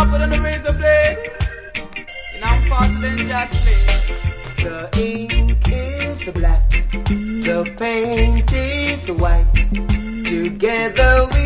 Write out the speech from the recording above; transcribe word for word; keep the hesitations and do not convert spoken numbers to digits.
sharper than a razor blade. And I'm faster than Jack Blade. The ink is black, the paint is white. Together we